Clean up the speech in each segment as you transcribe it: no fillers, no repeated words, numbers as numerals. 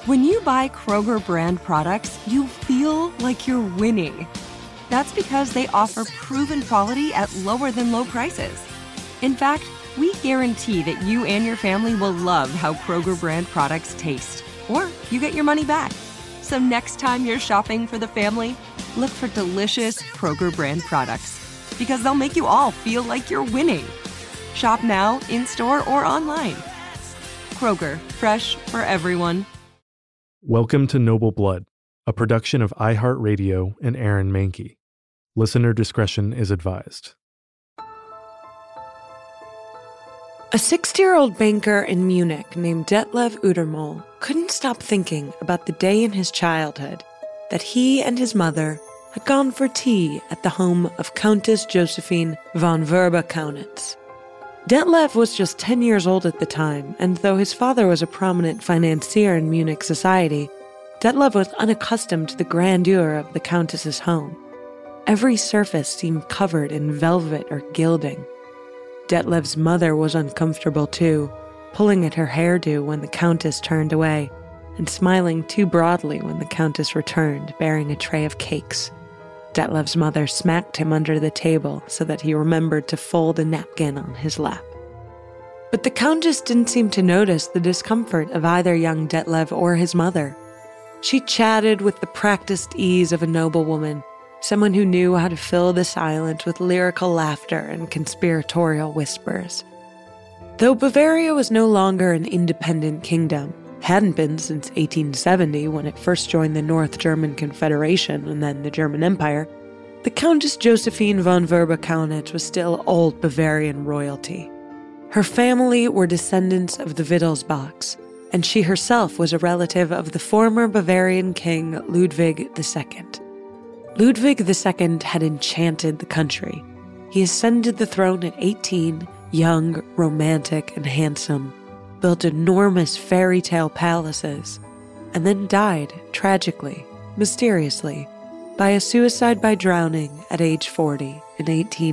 When you buy Kroger brand products, you feel like you're winning. That's because they offer proven quality at lower than low prices. In fact, we guarantee that you and your family will love how Kroger brand products taste, or you get your money back. So next time you're shopping for the family, look for delicious Kroger brand products, because they'll make you all feel like you're winning. Shop now, in-store, or online. Kroger, fresh for everyone. Welcome to Noble Blood, a production of iHeartRadio and Aaron Mahnke. Listener discretion is advised. A 60-year-old banker in Munich named Detlev Utermühl couldn't stop thinking about the day in his childhood that he and his mother had gone for tea at the home of Countess Josephine von Werber-Kaunitz. Detlev was just 10 years old at the time, and though his father was a prominent financier in Munich society, Detlev was unaccustomed to the grandeur of the Countess's home. Every surface seemed covered in velvet or gilding. Detlev's mother was uncomfortable too, pulling at her hairdo when the Countess turned away, and smiling too broadly when the Countess returned, bearing a tray of cakes. Detlev's mother smacked him under the table so that he remembered to fold a napkin on his lap. But the Countess didn't seem to notice the discomfort of either young Detlev or his mother. She chatted with the practiced ease of a noblewoman, someone who knew how to fill the silence with lyrical laughter and conspiratorial whispers. Though Bavaria was no longer an independent kingdom, hadn't been since 1870 when it first joined the North German Confederation and then the German Empire, the Countess Josephine von Werber-Kaunitz was still old Bavarian royalty. Her family were descendants of the Wittelsbachs, and she herself was a relative of the former Bavarian king Ludwig II. Ludwig II had enchanted the country. He ascended the throne at 18, young, romantic, and handsome, built enormous fairy tale palaces, and then died tragically, mysteriously, by a suicide by drowning at age 40 in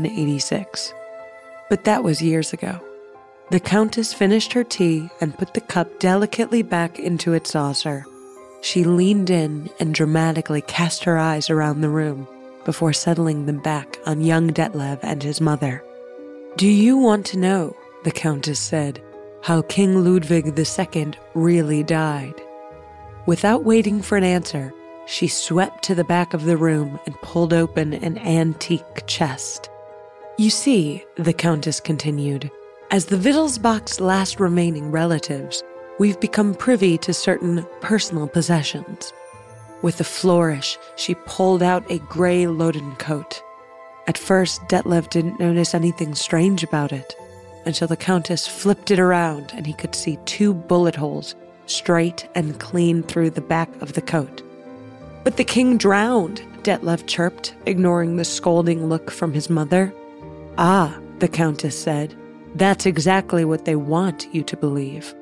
1886. But that was years ago. The Countess finished her tea and put the cup delicately back into its saucer. She leaned in and dramatically cast her eyes around the room before settling them back on young Detlev and his mother. "Do you want to know," the Countess said, "how King Ludwig II really died?" Without waiting for an answer, she swept to the back of the room and pulled open an antique chest. "You see," the Countess continued, "as the Wittelsbach's last remaining relatives, we've become privy to certain personal possessions." With a flourish, she pulled out a gray loden coat. At first, Detlev didn't notice anything strange about it, until the Countess flipped it around and he could see 2 bullet holes straight and clean through the back of the coat. "But the king drowned," Detlev chirped, ignoring the scolding look from his mother. "Ah," the Countess said, "that's exactly what they want you to believe."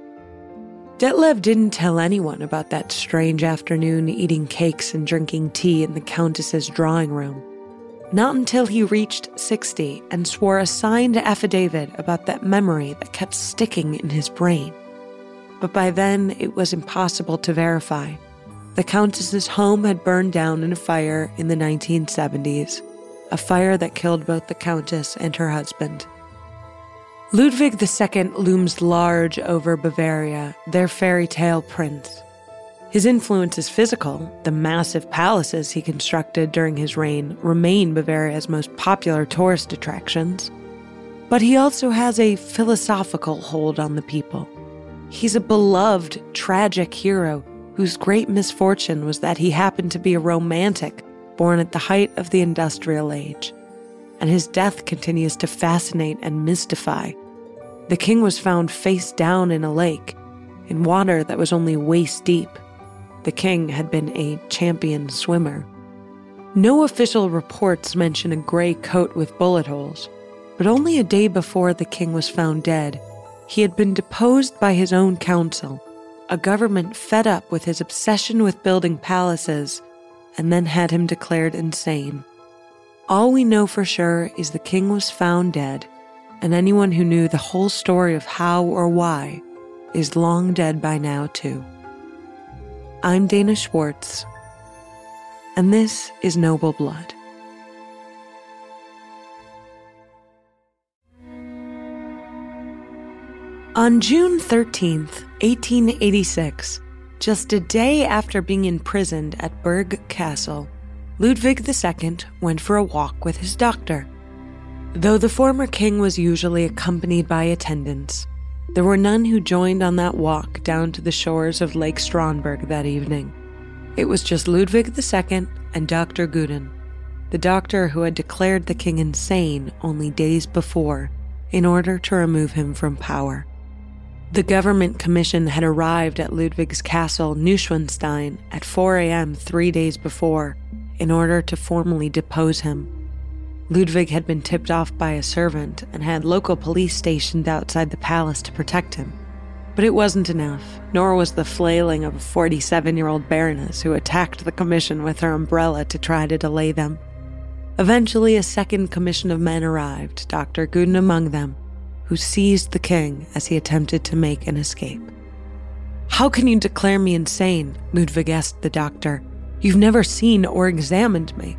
Detlev didn't tell anyone about that strange afternoon eating cakes and drinking tea in the Countess's drawing room. Not until he reached 60 and swore a signed affidavit about that memory that kept sticking in his brain. But by then, it was impossible to verify. The Countess's home had burned down in a fire in the 1970s, a fire that killed both the Countess and her husband. Ludwig II looms large over Bavaria, their fairy tale prince. His influence is physical. The massive palaces he constructed during his reign remain Bavaria's most popular tourist attractions. But he also has a philosophical hold on the people. He's a beloved, tragic hero whose great misfortune was that he happened to be a romantic born at the height of the industrial age. And his death continues to fascinate and mystify. The king was found face down in a lake, in water that was only waist deep. The king had been a champion swimmer. No official reports mention a gray coat with bullet holes, but only a day before the king was found dead, he had been deposed by his own council, a government fed up with his obsession with building palaces, and then had him declared insane. All we know for sure is the king was found dead, and anyone who knew the whole story of how or why is long dead by now too. I'm Dana Schwartz, and this is Noble Blood. On June 13th, 1886, just a day after being imprisoned at Berg Castle, Ludwig II went for a walk with his doctor. Though the former king was usually accompanied by attendants, there were none who joined on that walk down to the shores of Lake Starnberg that evening. It was just Ludwig II and Dr. Gudin, the doctor who had declared the king insane only days before in order to remove him from power. The government commission had arrived at Ludwig's castle Neuschwanstein at 4 a.m. 3 days before in order to formally depose him. Ludwig had been tipped off by a servant and had local police stationed outside the palace to protect him. But it wasn't enough, nor was the flailing of a 47-year-old baroness who attacked the commission with her umbrella to try to delay them. Eventually, a second commission of men arrived, Dr. Gudin among them, who seized the king as he attempted to make an escape. "How can you declare me insane?" Ludwig asked the doctor. "You've never seen or examined me."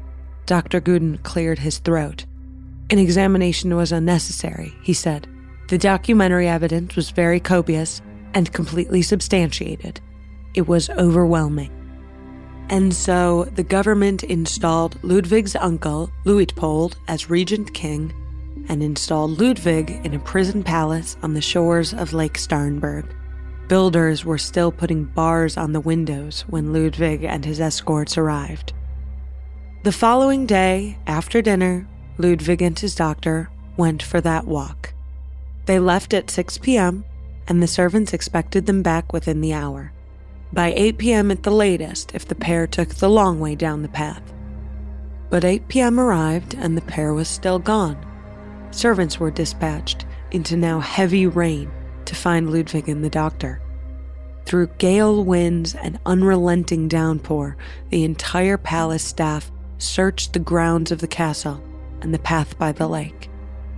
Dr. Gudin cleared his throat. "An examination was unnecessary," he said. "The documentary evidence was very copious and completely substantiated. It was overwhelming." And so the government installed Ludwig's uncle, Luitpold, as regent king, and installed Ludwig in a prison palace on the shores of Lake Starnberg. Builders were still putting bars on the windows when Ludwig and his escorts arrived. The following day, after dinner, Ludwig and his doctor went for that walk. They left at 6 p.m., and the servants expected them back within the hour. By 8 p.m. at the latest, if the pair took the long way down the path. But 8 p.m. arrived, and the pair was still gone. Servants were dispatched into now heavy rain to find Ludwig and the doctor. Through gale winds and unrelenting downpour, the entire palace staff searched the grounds of the castle and the path by the lake.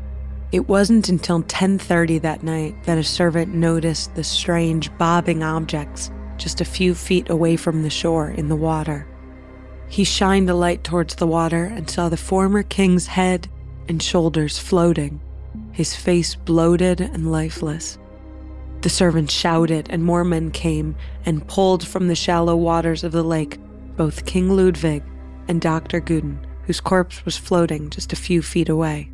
It wasn't until 10:30 that night that a servant noticed the strange bobbing objects just a few feet away from the shore in the water. He shined a light towards the water and saw the former king's head and shoulders floating, his face bloated and lifeless. The servant shouted, and more men came and pulled from the shallow waters of the lake both King Ludwig and Dr. Gudin, whose corpse was floating just a few feet away.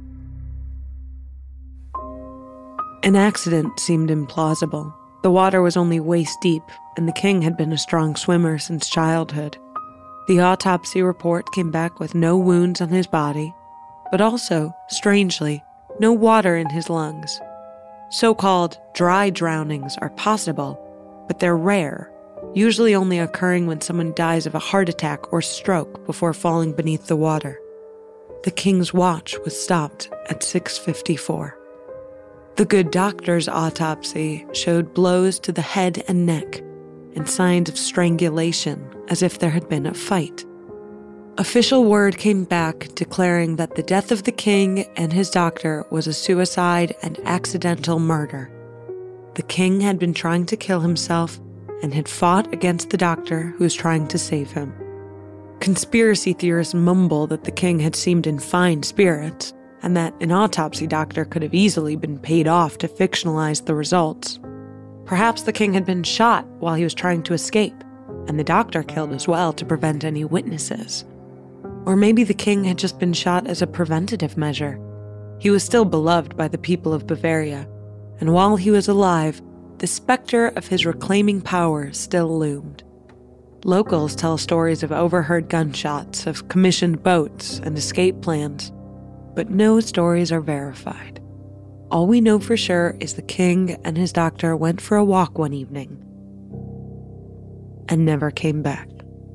An accident seemed implausible. The water was only waist deep, and the king had been a strong swimmer since childhood. The autopsy report came back with no wounds on his body, but also, strangely, no water in his lungs. So-called dry drownings are possible, but they're rare, usually only occurring when someone dies of a heart attack or stroke before falling beneath the water. The king's watch was stopped at 6:54. The good doctor's autopsy showed blows to the head and neck and signs of strangulation, as if there had been a fight. Official word came back declaring that the death of the king and his doctor was a suicide and accidental murder. The king had been trying to kill himself and had fought against the doctor who was trying to save him. Conspiracy theorists mumble that the king had seemed in fine spirits and that an autopsy doctor could have easily been paid off to fictionalize the results. Perhaps the king had been shot while he was trying to escape, and the doctor killed as well to prevent any witnesses. Or maybe the king had just been shot as a preventative measure. He was still beloved by the people of Bavaria, and while he was alive, the specter of his reclaiming power still loomed. Locals tell stories of overheard gunshots, of commissioned boats, and escape plans, but no stories are verified. All we know for sure is the king and his doctor went for a walk one evening and never came back.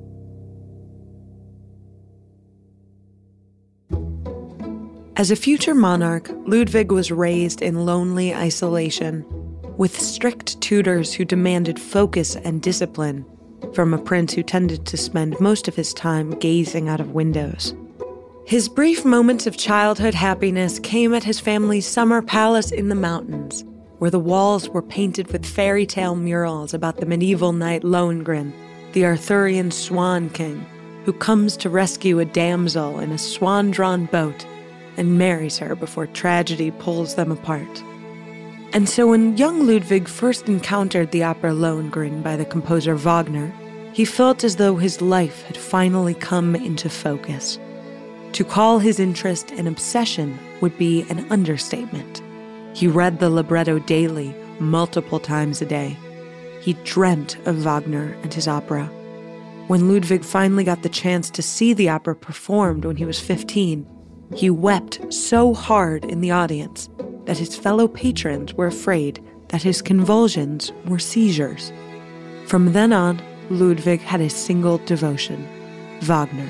As a future monarch, Ludwig was raised in lonely isolation, with strict tutors who demanded focus and discipline from a prince who tended to spend most of his time gazing out of windows. His brief moments of childhood happiness came at his family's summer palace in the mountains, where the walls were painted with fairy tale murals about the medieval knight Lohengrin, the Arthurian Swan King, who comes to rescue a damsel in a swan-drawn boat and marries her before tragedy pulls them apart. And so when young Ludwig first encountered the opera Lohengrin by the composer Wagner, he felt as though his life had finally come into focus. To call his interest an obsession would be an understatement. He read the libretto daily, multiple times a day. He dreamt of Wagner and his opera. When Ludwig finally got the chance to see the opera performed when he was 15, he wept so hard in the audience that his fellow patrons were afraid that his convulsions were seizures. From then on, Ludwig had a single devotion: Wagner.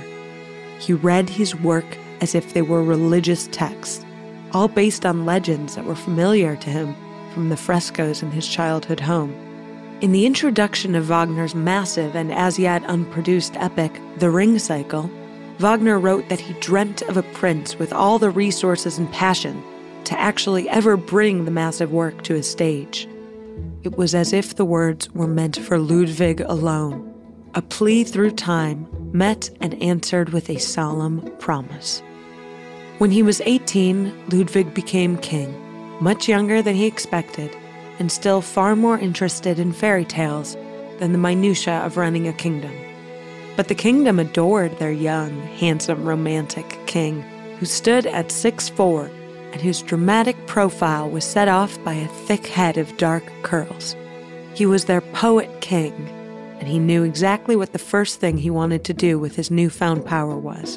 He read his work as if they were religious texts, all based on legends that were familiar to him from the frescoes in his childhood home. In the introduction of Wagner's massive and as yet unproduced epic, The Ring Cycle, Wagner wrote that he dreamt of a prince with all the resources and passion to actually ever bring the massive work to a stage. It was as if the words were meant for Ludwig alone, a plea through time met and answered with a solemn promise. When he was 18, Ludwig became king, much younger than he expected, and still far more interested in fairy tales than the minutiae of running a kingdom. But the kingdom adored their young, handsome, romantic king, who stood at 6'4", and whose dramatic profile was set off by a thick head of dark curls. He was their poet king, and he knew exactly what the first thing he wanted to do with his newfound power was.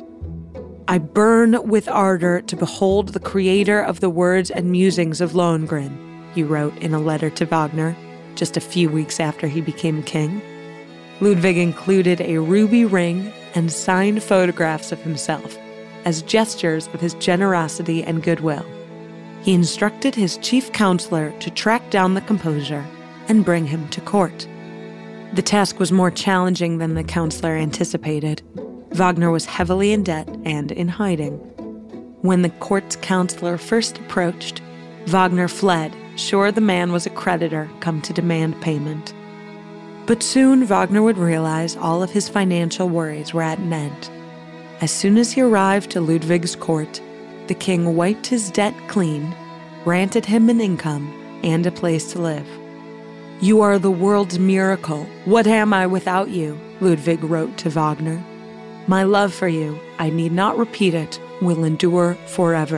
"I burn with ardor to behold the creator of the words and musings of Lohengrin," he wrote in a letter to Wagner just a few weeks after he became king. Ludwig included a ruby ring and signed photographs of himself as gestures of his generosity and goodwill. He instructed his chief counselor to track down the composer and bring him to court. The task was more challenging than the counselor anticipated. Wagner was heavily in debt and in hiding. When the court's counselor first approached, Wagner fled, sure the man was a creditor come to demand payment. But soon Wagner would realize all of his financial worries were at an end. As soon as he arrived to Ludwig's court, the king wiped his debt clean, granted him an income and a place to live. "You are the world's miracle. What am I without you?" Ludwig wrote to Wagner. "My love for you, I need not repeat it, will endure forever."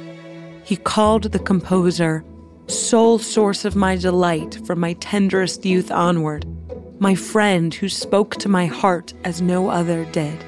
He called the composer "sole source of my delight from my tenderest youth onward, my friend who spoke to my heart as no other did."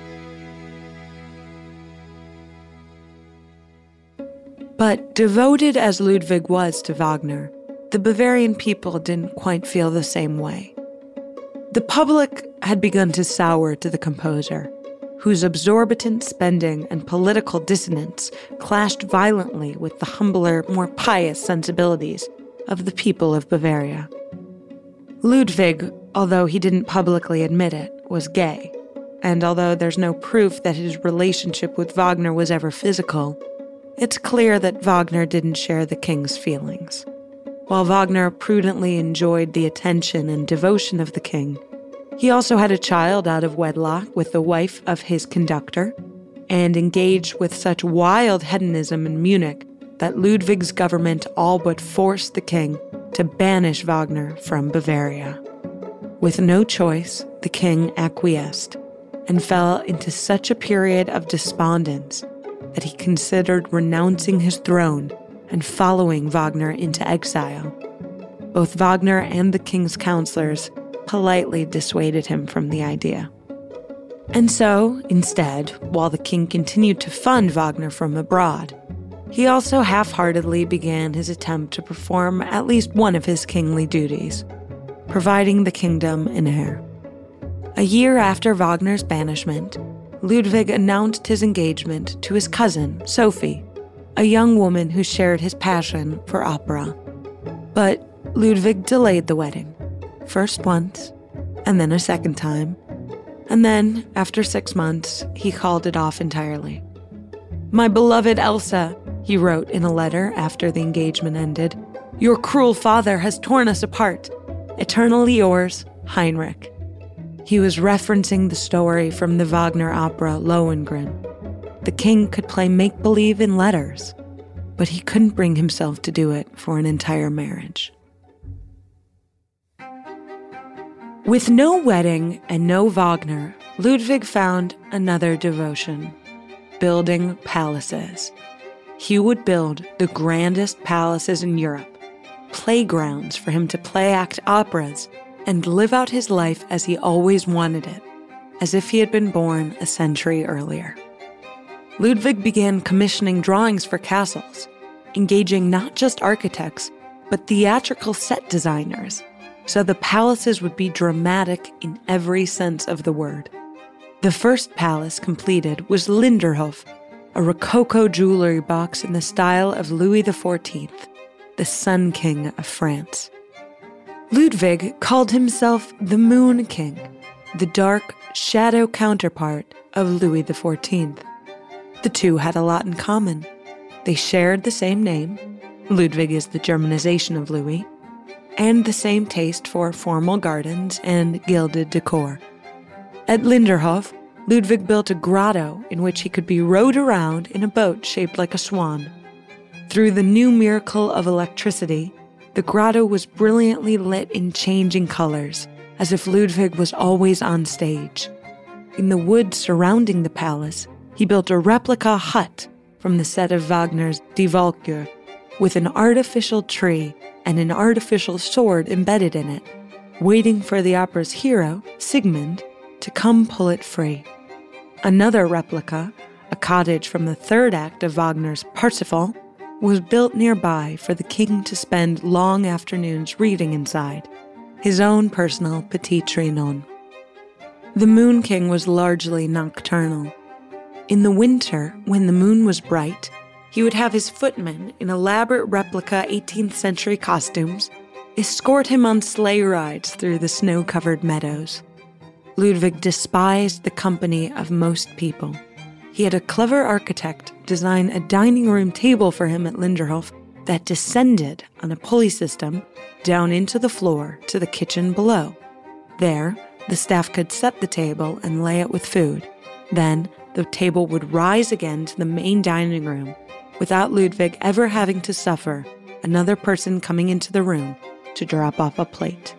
But devoted as Ludwig was to Wagner, the Bavarian people didn't quite feel the same way. The public had begun to sour to the composer, whose exorbitant spending and political dissonance clashed violently with the humbler, more pious sensibilities of the people of Bavaria. Ludwig, although he didn't publicly admit it, was gay, and although there's no proof that his relationship with Wagner was ever physical, it's clear that Wagner didn't share the king's feelings. While Wagner prudently enjoyed the attention and devotion of the king, he also had a child out of wedlock with the wife of his conductor, and engaged with such wild hedonism in Munich that Ludwig's government all but forced the king to banish Wagner from Bavaria. With no choice, the king acquiesced and fell into such a period of despondence that he considered renouncing his throne and following Wagner into exile. Both Wagner and the king's counselors politely dissuaded him from the idea. And so, instead, while the king continued to fund Wagner from abroad, he also half-heartedly began his attempt to perform at least one of his kingly duties, providing the kingdom an heir. A year after Wagner's banishment, Ludwig announced his engagement to his cousin, Sophie, a young woman who shared his passion for opera. But Ludwig delayed the wedding, first once, and then a second time, and then, after 6 months, he called it off entirely. "My beloved Elsa," he wrote in a letter after the engagement ended, Your cruel father has torn us apart. Eternally yours, Heinrich. He was referencing the story from the Wagner opera Lohengrin. The king could play make-believe in letters, but he couldn't bring himself to do it for an entire marriage. With no wedding and no Wagner, Ludwig found another devotion: building palaces. He would build the grandest palaces in Europe, playgrounds for him to play act operas, and live out his life as he always wanted it, as if he had been born a century earlier. Ludwig began commissioning drawings for castles, engaging not just architects, but theatrical set designers, so the palaces would be dramatic in every sense of the word. The first palace completed was Linderhof, a Rococo jewelry box in the style of Louis XIV, the Sun King of France. Ludwig called himself the Moon King, the dark shadow counterpart of Louis XIV. The two had a lot in common. They shared the same name, Ludwig is the Germanization of Louis, and the same taste for formal gardens and gilded decor. At Linderhof, Ludwig built a grotto in which he could be rowed around in a boat shaped like a swan. Through the new miracle of electricity, the grotto was brilliantly lit in changing colors, as if Ludwig was always on stage. In the woods surrounding the palace, he built a replica hut from the set of Wagner's Die Walküre, with an artificial tree and an artificial sword embedded in it, waiting for the opera's hero, Siegmund, to come pull it free. Another replica, a cottage from the third act of Wagner's Parsifal, was built nearby for the king to spend long afternoons reading inside, his own personal Petit Trianon. The Moon King was largely nocturnal. In the winter, when the moon was bright, he would have his footmen in elaborate replica 18th century costumes escort him on sleigh rides through the snow-covered meadows. Ludwig despised the company of most people. He had a clever architect design a dining room table for him at Linderhof that descended on a pulley system down into the floor to the kitchen below. There, the staff could set the table and lay it with food. Then, the table would rise again to the main dining room without Ludwig ever having to suffer another person coming into the room to drop off a plate.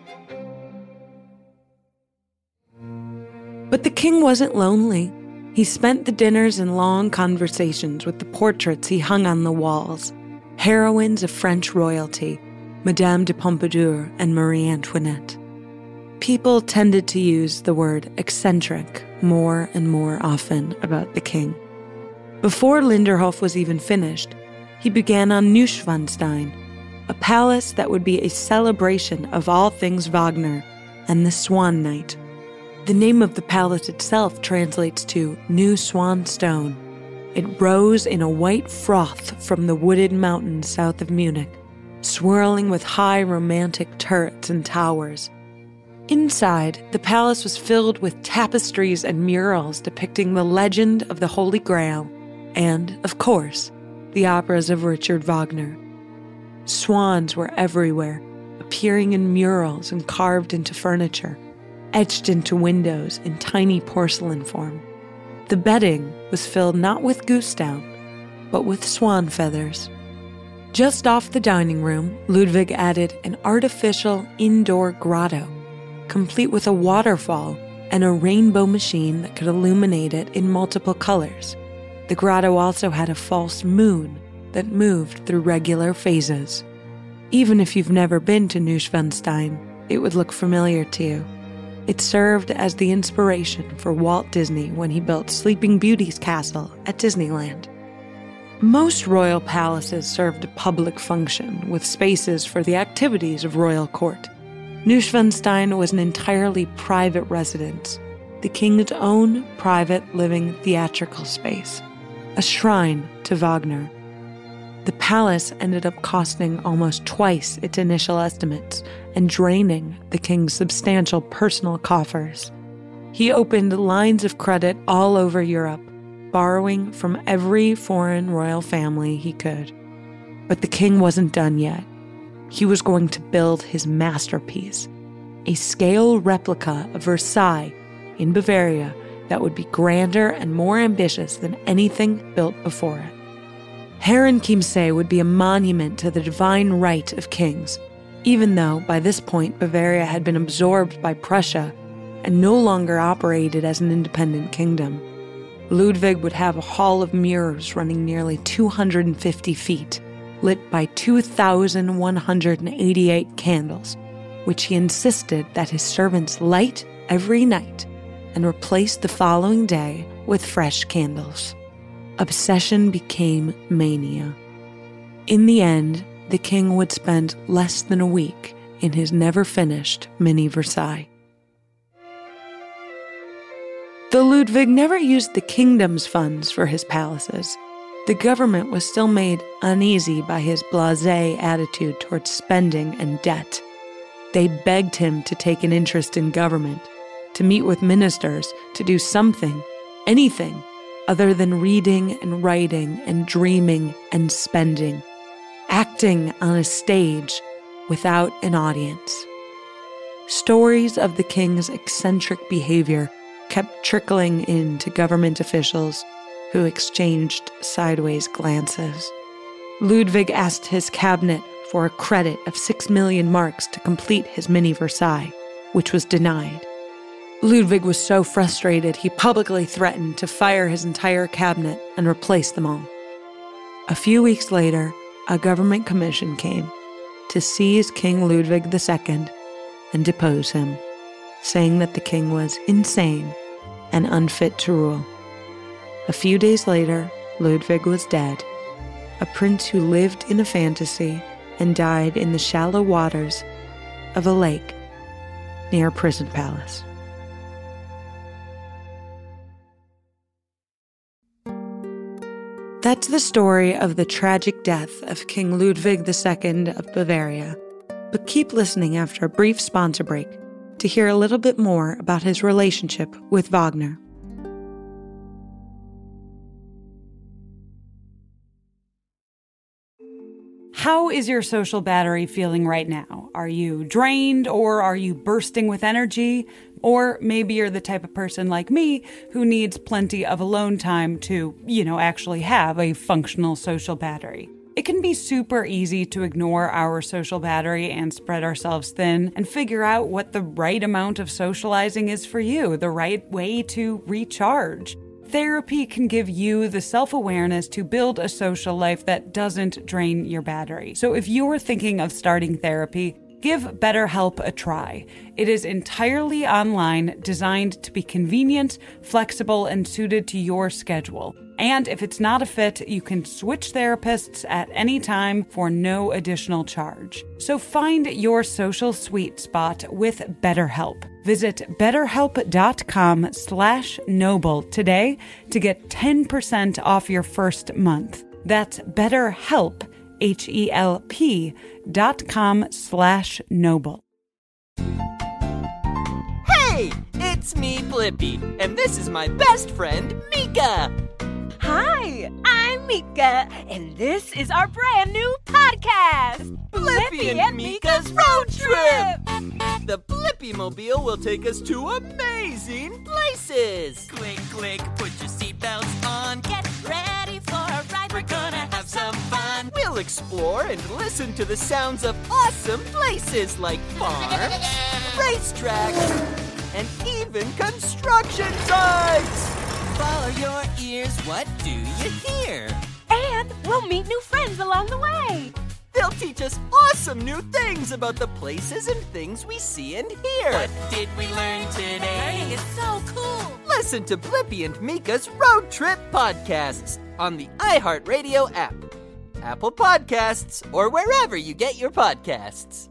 But the king wasn't lonely. He spent the dinners in long conversations with the portraits he hung on the walls, heroines of French royalty, Madame de Pompadour and Marie Antoinette. People tended to use the word eccentric more and more often about the king. Before Linderhof was even finished, he began on Neuschwanstein, a palace that would be a celebration of all things Wagner and the Swan Night. The name of the palace itself translates to New Swan Stone. It rose in a white froth from the wooded mountains south of Munich, swirling with high romantic turrets and towers. Inside, the palace was filled with tapestries and murals depicting the legend of the Holy Grail and, of course, the operas of Richard Wagner. Swans were everywhere, appearing in murals and carved into furniture, etched into windows in tiny porcelain form. The bedding was filled not with goose down, but with swan feathers. Just off the dining room, Ludwig added an artificial indoor grotto, complete with a waterfall and a rainbow machine that could illuminate it in multiple colors. The grotto also had a false moon that moved through regular phases. Even if you've never been to Neuschwanstein, it would look familiar to you. It served as the inspiration for Walt Disney when he built Sleeping Beauty's castle at Disneyland. Most royal palaces served a public function with spaces for the activities of royal court. Neuschwanstein was an entirely private residence, the king's own private living theatrical space, a shrine to Wagner. The palace ended up costing almost twice its initial estimates and draining the king's substantial personal coffers. He opened lines of credit all over Europe, borrowing from every foreign royal family he could. But the king wasn't done yet. he was going to build his masterpiece, a scale replica of Versailles in Bavaria that would be grander and more ambitious than anything built before it. Herrenchiemsee would be a monument to the divine right of kings, even though by this point Bavaria had been absorbed by Prussia and no longer operated as an independent kingdom. Ludwig would have a hall of mirrors running nearly 250 feet, lit by 2,188 candles, which he insisted that his servants light every night and replace the following day with fresh candles. Obsession became mania. In the end, the king would spend less than a week in his never-finished mini Versailles. Though Ludwig never used the kingdom's funds for his palaces, the government was still made uneasy by his blasé attitude towards spending and debt. They begged him to take an interest in government, to meet with ministers, to do something, anything, other than reading and writing and dreaming and spending, acting on a stage without an audience. Stories of the king's eccentric behavior kept trickling in to government officials who exchanged sideways glances. Ludwig asked his cabinet for a credit of 6 million marks to complete his mini Versailles, which was denied. Ludwig was so frustrated he publicly threatened to fire his entire cabinet and replace them all. A few weeks later, a government commission came to seize King Ludwig II and depose him, saying that the king was insane and unfit to rule. A few days later, Ludwig was dead, a prince who lived in a fantasy and died in the shallow waters of a lake near a prison palace. That's the story of the tragic death of King Ludwig II of Bavaria. But keep listening after a brief sponsor break to hear a little bit more about his relationship with Wagner. How is your social battery feeling right now? Are you drained, or are you bursting with energy? Or maybe you're the type of person like me who needs plenty of alone time to, actually have a functional social battery. It can be super easy to ignore our social battery and spread ourselves thin and figure out what the right amount of socializing is for you, the right way to recharge. Therapy can give you the self-awareness to build a social life that doesn't drain your battery. So if you're thinking of starting therapy, give BetterHelp a try. It is entirely online, designed to be convenient, flexible, and suited to your schedule. And if it's not a fit, you can switch therapists at any time for no additional charge. So find your social sweet spot with BetterHelp. Visit betterhelp.com/noble today to get 10% off your first month. That's BetterHelp, HELP.com/noble. Hey, it's me, Blippi, and this is my best friend, Mika. Hi, I'm Mika, and this is our brand new podcast, Blippi and Mika's Road Trip. The Blippi-mobile will take us to amazing places. Click, click, put your seatbelts on. Get ready for a ride. We're gonna have some fun. We'll explore and listen to the sounds of awesome places like farms, racetracks, and even construction sites. Follow your ears, what do you hear? And we'll meet new friends along the way. They'll teach us awesome new things about the places and things we see and hear. What did we learn today? Learning is so cool. Listen to Blippi and Mika's Road Trip podcasts on the iHeartRadio app, Apple Podcasts, or wherever you get your podcasts.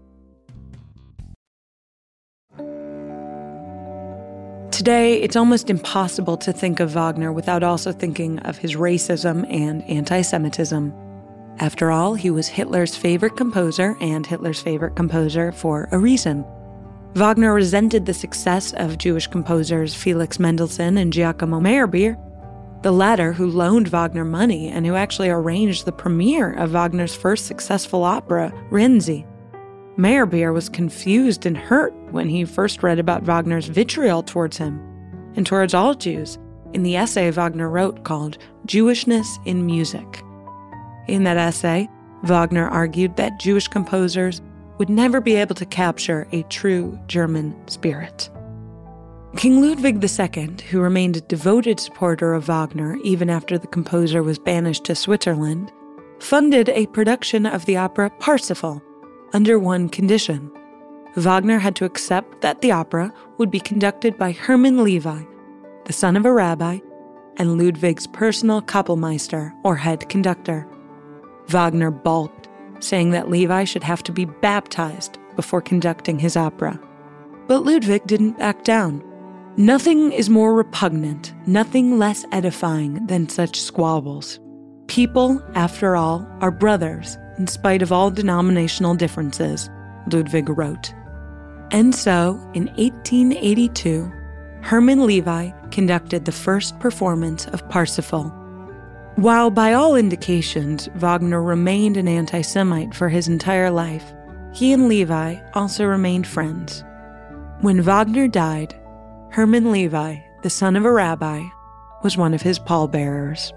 Today, it's almost impossible to think of Wagner without also thinking of his racism and anti-Semitism. After all, he was Hitler's favorite composer and Hitler's favorite composer for a reason. Wagner resented the success of Jewish composers Felix Mendelssohn and Giacomo Meyerbeer, The latter, who loaned Wagner money and who actually arranged the premiere of Wagner's first successful opera, Rienzi. Meyerbeer was confused and hurt when he first read about Wagner's vitriol towards him and towards all Jews in the essay Wagner wrote called Jewishness in Music. In that essay, Wagner argued that Jewish composers would never be able to capture a true German spirit. King Ludwig II, who remained a devoted supporter of Wagner even after the composer was banished to Switzerland, funded a production of the opera Parsifal under one condition. Wagner had to accept that the opera would be conducted by Hermann Levi, the son of a rabbi, and Ludwig's personal Kapellmeister, or head conductor. Wagner balked, saying that Levi should have to be baptized before conducting his opera. But Ludwig didn't back down. Nothing is more repugnant, nothing less edifying than such squabbles. People, after all, are brothers, in spite of all denominational differences, Ludwig wrote. And so, in 1882, Hermann Levi conducted the first performance of Parsifal. While by all indications Wagner remained an anti-Semite for his entire life, he and Levi also remained friends. When Wagner died, Hermann Levi, the son of a rabbi, was one of his pallbearers.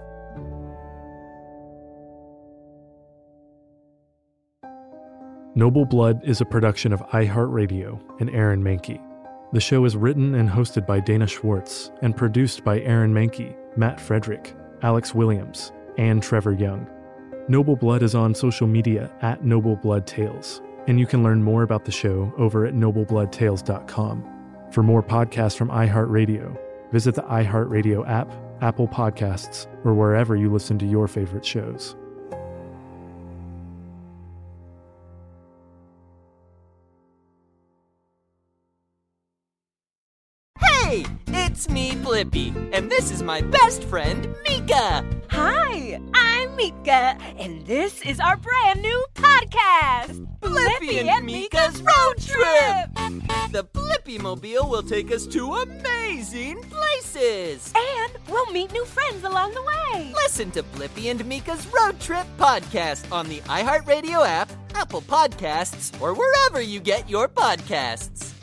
Noble Blood is a production of iHeartRadio and Aaron Mahnke. The show is written and hosted by Dana Schwartz and produced by Aaron Mahnke, Matt Frederick, Alex Williams, and Trevor Young. Noble Blood is on social media at Noble Blood Tales, and you can learn more about the show over at noblebloodtales.com. For more podcasts from iHeartRadio, visit the iHeartRadio app, Apple Podcasts, or wherever you listen to your favorite shows. Hey, it's me, Blippi, and this is my best friend, Mika. Hi, I'm Mika, and this is our brand new podcast, Blippi and Mika's Road Trip. The Blippi-mobile will take us to amazing places. And we'll meet new friends along the way. Listen to Blippi and Mika's Road Trip podcast on the iHeartRadio app, Apple Podcasts, or wherever you get your podcasts.